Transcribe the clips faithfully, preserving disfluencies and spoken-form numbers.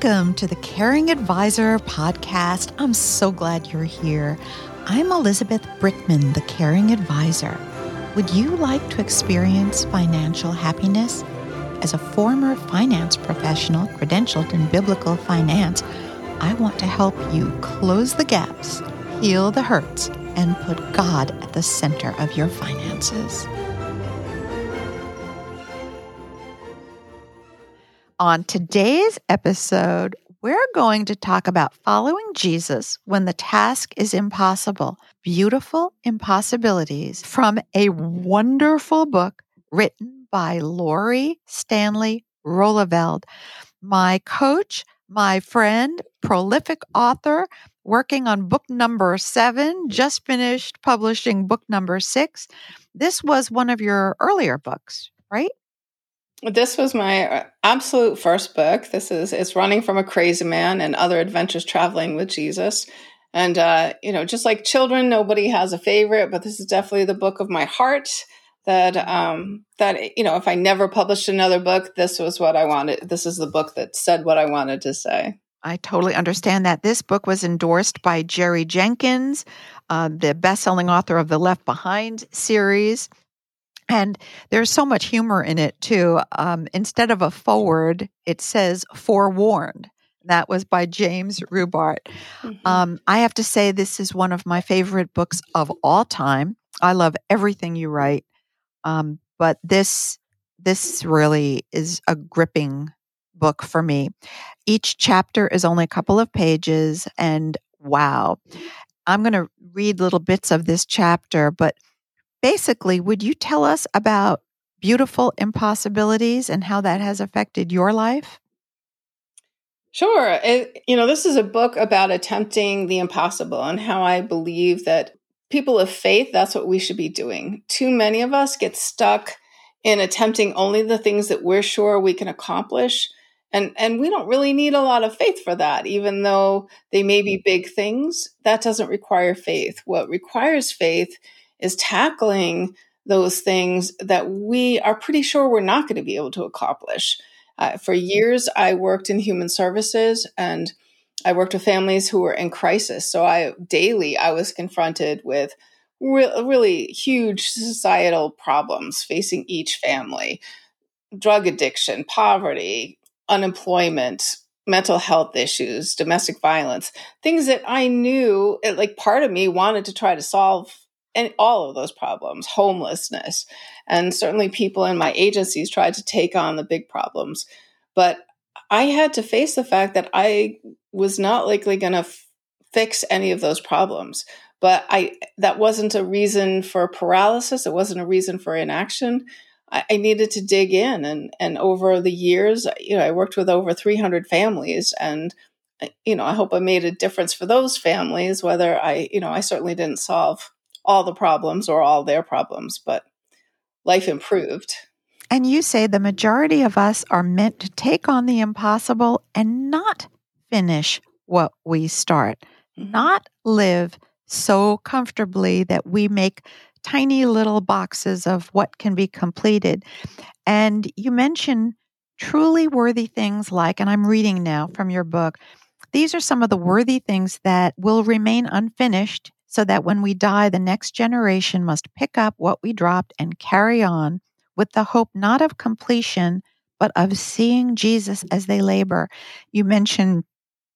Welcome to the Caring Advisor podcast. I'm so glad you're here. I'm Elizabeth Brickman, the Caring Advisor. Would you like to experience financial happiness? As a former finance professional credentialed in biblical finance, I want to help you close the gaps, heal the hurts, and put God at the center of your finances. On today's episode, we're going to talk about following Jesus when the task is impossible. Beautiful Impossibilities from a wonderful book written by Lori Stanley Roeleveld, my coach, my friend, prolific author, working on book number seven, just finished publishing book number six. This was one of your earlier books, right? This was my absolute first book. This is it's Running from a Crazy Man and Other Adventures Traveling with Jesus. And, uh, you know, just like children, nobody has a favorite, but this is definitely the book of my heart that, um, that, you know, if I never published another book, this was what I wanted. This is the book that said what I wanted to say. I totally understand that. This book was endorsed by Jerry Jenkins, uh, the best-selling author of the Left Behind series. And there's so much humor in it, too. Um, instead of a foreword, it says forewarned. That was by James Rubart. Mm-hmm. Um, I have to say this is one of my favorite books of all time. I love everything you write. Um, but this, this really is a gripping book for me. Each chapter is only a couple of pages, and wow. I'm going to read little bits of this chapter, but basically, would you tell us about Beautiful Impossibilities and how that has affected your life? Sure. It, you know, this is a book about attempting the impossible and how I believe that people of faith, that's what we should be doing. Too many of us get stuck in attempting only the things that we're sure we can accomplish. And, and we don't really need a lot of faith for that, even though they may be big things. That doesn't require faith. What requires faith is tackling those things that we are pretty sure we're not going to be able to accomplish. Uh, for years, I worked in human services, and I worked with families who were in crisis. So I daily, I was confronted with re- really huge societal problems facing each family: drug addiction, poverty, unemployment, mental health issues, domestic violence, things that I knew, like part of me wanted to try to solve. And all of those problems, homelessness, and certainly people in my agencies tried to take on the big problems. But I had to face the fact that I was not likely going to f- fix any of those problems. But I that wasn't a reason for paralysis. It wasn't a reason for inaction. I, I needed to dig in. And, and over the years, you know, I worked with over three hundred families, and you know, I hope I made a difference for those families, whether I, you know, I certainly didn't solve all the problems or all their problems, but life improved. And you say the majority of us are meant to take on the impossible and not finish what we start, mm-hmm. not live so comfortably that we make tiny little boxes of what can be completed. And you mention truly worthy things like, and I'm reading now from your book, these are some of the worthy things that will remain unfinished, so that when we die, the next generation must pick up what we dropped and carry on with the hope not of completion, but of seeing Jesus as they labor. You mentioned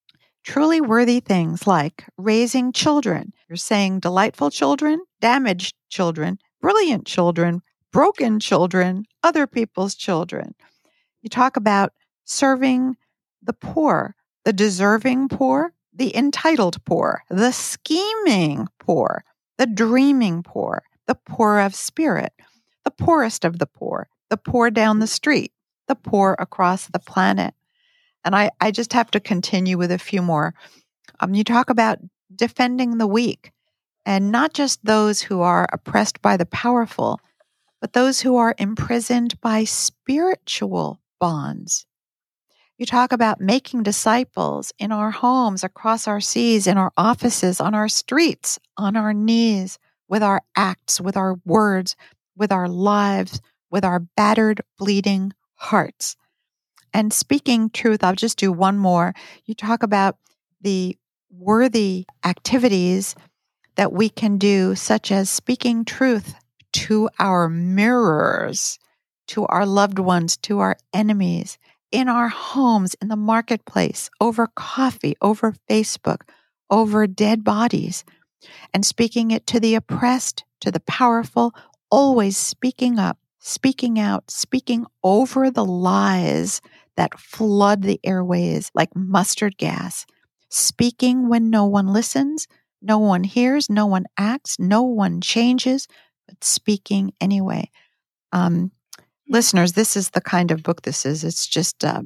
truly worthy things like raising children. You're saying delightful children, damaged children, brilliant children, broken children, other people's children. You talk about serving the poor, the deserving poor, the entitled poor, the scheming poor, the dreaming poor, the poor of spirit, the poorest of the poor, the poor down the street, the poor across the planet. And I, I just have to continue with a few more. Um, you talk about defending the weak, and not just those who are oppressed by the powerful, but those who are imprisoned by spiritual bonds. You talk about making disciples in our homes, across our seas, in our offices, on our streets, on our knees, with our acts, with our words, with our lives, with our battered, bleeding hearts. And speaking truth, I'll just do one more. You talk about the worthy activities that we can do, such as speaking truth to our mirrors, to our loved ones, to our enemies, in our homes, in the marketplace, over coffee, over Facebook, over dead bodies, and speaking it to the oppressed, to the powerful, always speaking up, speaking out, speaking over the lies that flood the airways like mustard gas, speaking when no one listens, no one hears, no one acts, no one changes, but speaking anyway. Um, listeners, this is the kind of book this is. It's just uh,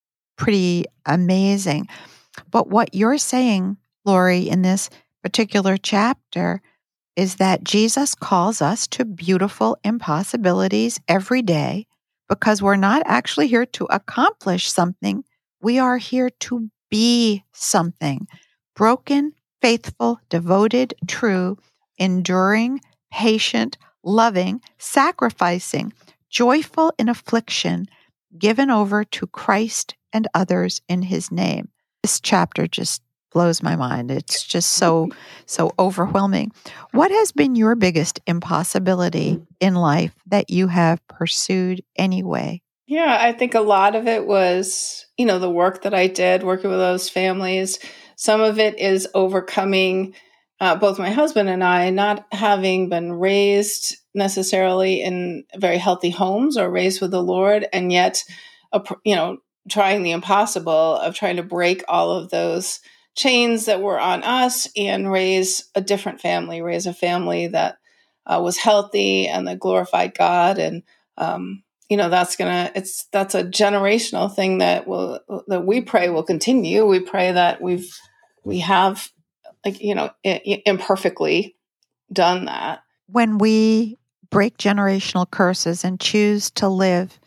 pretty amazing. But what you're saying, Lori, in this particular chapter is that Jesus calls us to beautiful impossibilities every day because we're not actually here to accomplish something. We are here to be something. Broken, faithful, devoted, true, enduring, patient, loving, sacrificing, joyful in affliction, given over to Christ and others in his name. This chapter just blows my mind. It's just so, so overwhelming. What has been your biggest impossibility in life that you have pursued anyway? Yeah, I think a lot of it was, you know, the work that I did working with those families. Some of it is overcoming uh, both my husband and I not having been raised necessarily in very healthy homes or raised with the Lord, and yet, uh, you know, trying the impossible of trying to break all of those chains that were on us and raise a different family, raise a family that uh, was healthy and that glorified God. And, um, you know, that's gonna, it's, that's a generational thing that will, that we pray will continue. We pray that we've, we have, like, you know, I- imperfectly done that. When we break generational curses and choose to live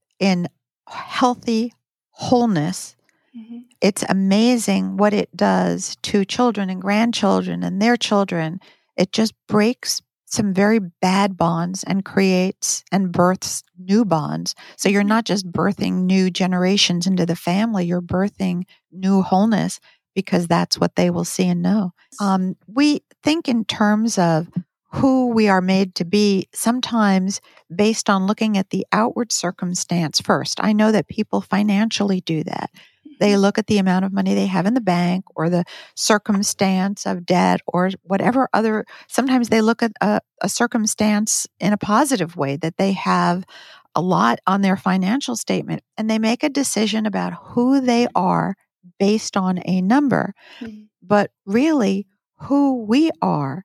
in healthy wholeness, mm-hmm. It's amazing what it does to children and grandchildren and their children. It just breaks some very bad bonds and creates and births new bonds. So you're not just birthing new generations into the family, you're birthing new wholeness because that's what they will see and know. Um, we think in terms of who we are made to be, sometimes based on looking at the outward circumstance first. I know that people financially do that. They look at the amount of money they have in the bank or the circumstance of debt or whatever other, sometimes they look at a, a circumstance in a positive way, that they have a lot on their financial statement, and they make a decision about who they are based on a number. Mm-hmm. But really, who we are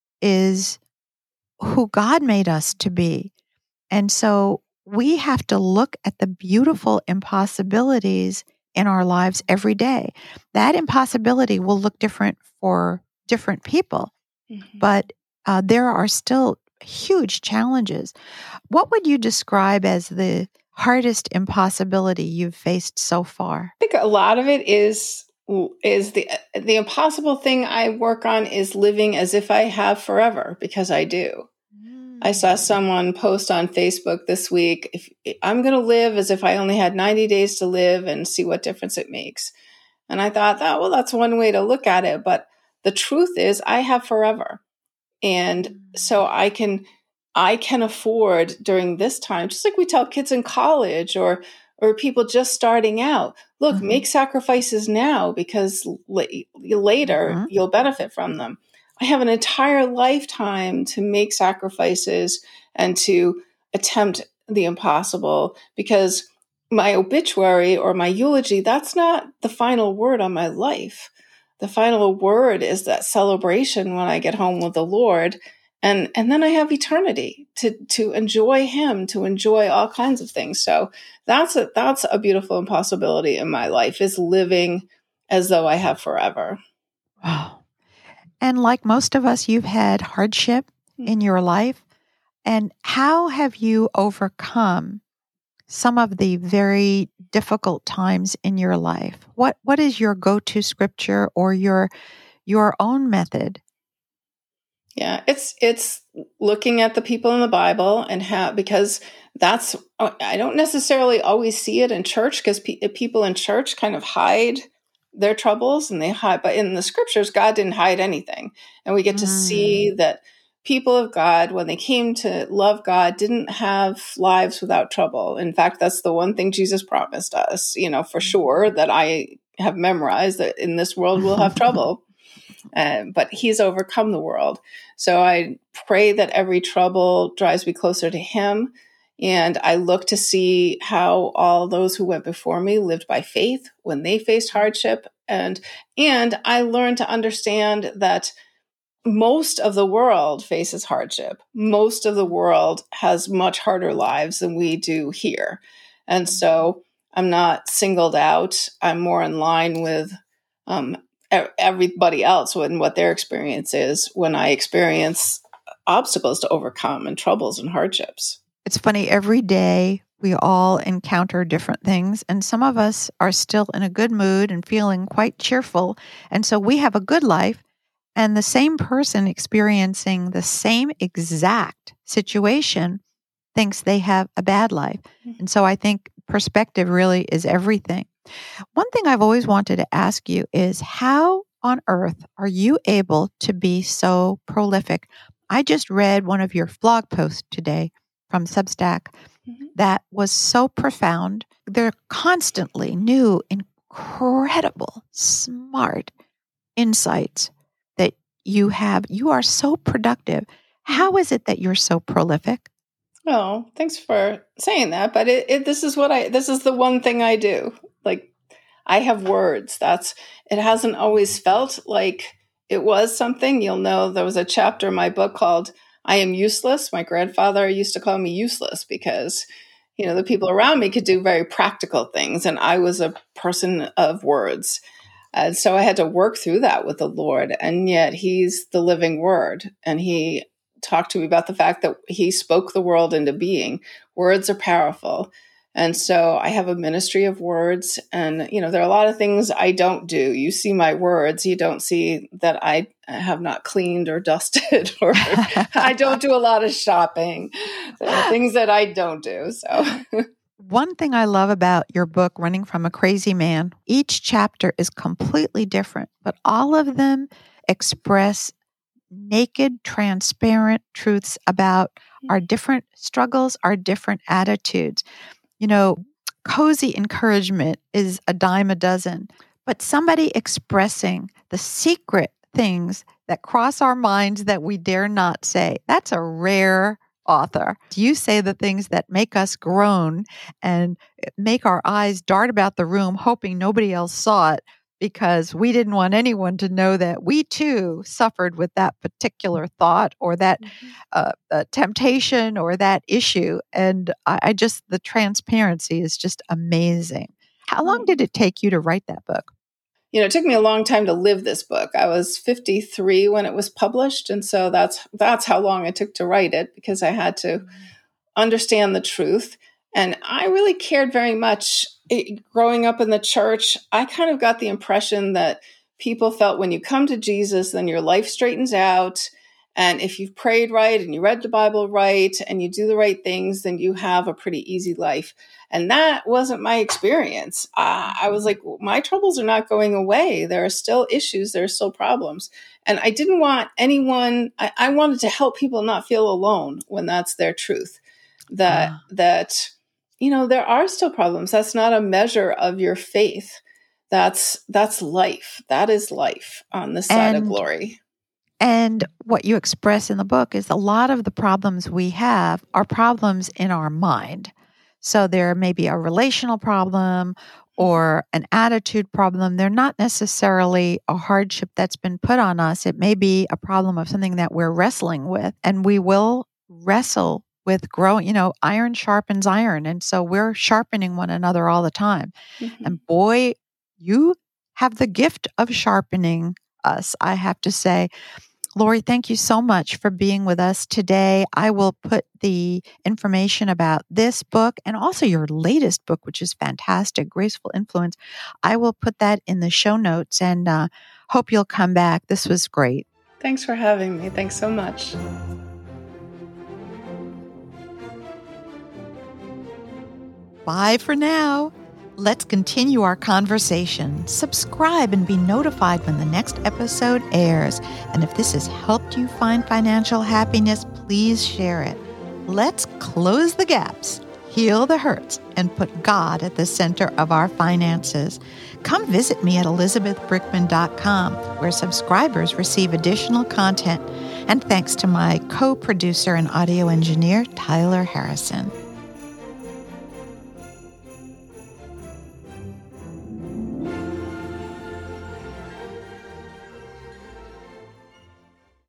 is who God made us to be. And so we have to look at the beautiful impossibilities in our lives every day. That impossibility will look different for different people, mm-hmm. but uh, there are still huge challenges. What would you describe as the hardest impossibility you've faced so far? I think a lot of it is is the the impossible thing I work on is living as if I have forever, because I do. I saw someone post on Facebook this week, if I'm going to live as if I only had ninety days to live and see what difference it makes. And I thought, oh, well, that's one way to look at it. But the truth is I have forever. And so I can, I can afford during this time, just like we tell kids in college or, or people just starting out, look, mm-hmm. make sacrifices now because l- later mm-hmm. you'll benefit from them. I have an entire lifetime to make sacrifices and to attempt the impossible, because my obituary or my eulogy, that's not the final word on my life. The final word is that celebration when I get home with the Lord. And, and then I have eternity to, to enjoy him, to enjoy all kinds of things. So that's a, that's a beautiful impossibility in my life, is living as though I have forever. Wow. And like most of us, you've had hardship in your life. And how have you overcome some of the very difficult times in your life? What What is your go-to scripture or your your own method? Yeah, it's it's looking at the people in the Bible and how, because that's, I don't necessarily always see it in church, because pe- people in church kind of hide their troubles and they hide, but in the scriptures, God didn't hide anything. And we get to see that people of God, when they came to love God, didn't have lives without trouble. In fact, that's the one thing Jesus promised us, you know, for sure, that I have memorized, that in this world we'll have trouble. Uh, but he's overcome the world. So I pray that every trouble drives me closer to him. And I look to see how all those who went before me lived by faith when they faced hardship. And, and I learned to understand that most of the world faces hardship. Most of the world has much harder lives than we do here. And so I'm not singled out. I'm more in line with um, everybody else and what their experience is when I experience obstacles to overcome and troubles and hardships. It's funny, every day we all encounter different things, and some of us are still in a good mood and feeling quite cheerful. And so we have a good life, and the same person experiencing the same exact situation thinks they have a bad life. And so I think perspective really is everything. One thing I've always wanted to ask you is, how on earth are you able to be so prolific? I just read one of your blog posts today from Substack mm-hmm. that was so profound. They're constantly new, incredible, smart insights that you have. You are so productive. How is it that you're so prolific? Oh, thanks for saying that. But it, it, this is what I, this is the one thing I do. Like, I have words. That's, it hasn't always felt like it was something. You'll know there was a chapter in my book called I Am Useless. My grandfather used to call me useless because, you know, the people around me could do very practical things. And I was a person of words. And so I had to work through that with the Lord. And yet he's the living word. And he talked to me about the fact that he spoke the world into being. Words are powerful. And so I have a ministry of words. And, you know, there are a lot of things I don't do. You see my words. You don't see that I have not cleaned or dusted, or I don't do a lot of shopping. There are things that I don't do. So one thing I love about your book, Running from a Crazy Man, each chapter is completely different, but all of them express naked, transparent truths about our different struggles, our different attitudes. You know, cozy encouragement is a dime a dozen, but somebody expressing the secret things that cross our minds that we dare not say, that's a rare author. You say the things that make us groan and make our eyes dart about the room, hoping nobody else saw it, because we didn't want anyone to know that we too suffered with that particular thought or that mm-hmm. uh, uh, temptation or that issue. And I, I just, the transparency is just amazing. How long did it take you to write that book? You know, it took me a long time to live this book. I was fifty-three when it was published. And so that's, that's how long it took to write it, because I had to understand the truth. And I really cared very much. It, growing up in the church, I kind of got the impression that people felt when you come to Jesus, then your life straightens out. And if you've prayed right and you read the Bible right and you do the right things, then you have a pretty easy life. And that wasn't my experience. Uh, I was like, my troubles are not going away. There are still issues. There are still problems. And I didn't want anyone, I, I wanted to help people not feel alone when that's their truth. That, ah. that, you know, there are still problems. That's not a measure of your faith. That's, that's life. That is life on this side and, of glory. And what you express in the book is a lot of the problems we have are problems in our mind. So there may be a relational problem or an attitude problem. They're not necessarily a hardship that's been put on us. It may be a problem of something that we're wrestling with, and we will wrestle with growing, you know, iron sharpens iron. And so we're sharpening one another all the time. Mm-hmm. And boy, you have the gift of sharpening us, I have to say. Lori, thank you so much for being with us today. I will put the information about this book and also your latest book, which is fantastic, Graceful Influence. I will put that in the show notes, and uh, hope you'll come back. This was great. Thanks for having me. Thanks so much. Bye for now. Let's continue our conversation. Subscribe and be notified when the next episode airs. And if this has helped you find financial happiness, please share it. Let's close the gaps, heal the hurts, and put God at the center of our finances. Come visit me at elizabeth brickman dot com, where subscribers receive additional content. And thanks to my co-producer and audio engineer, Tyler Harrison.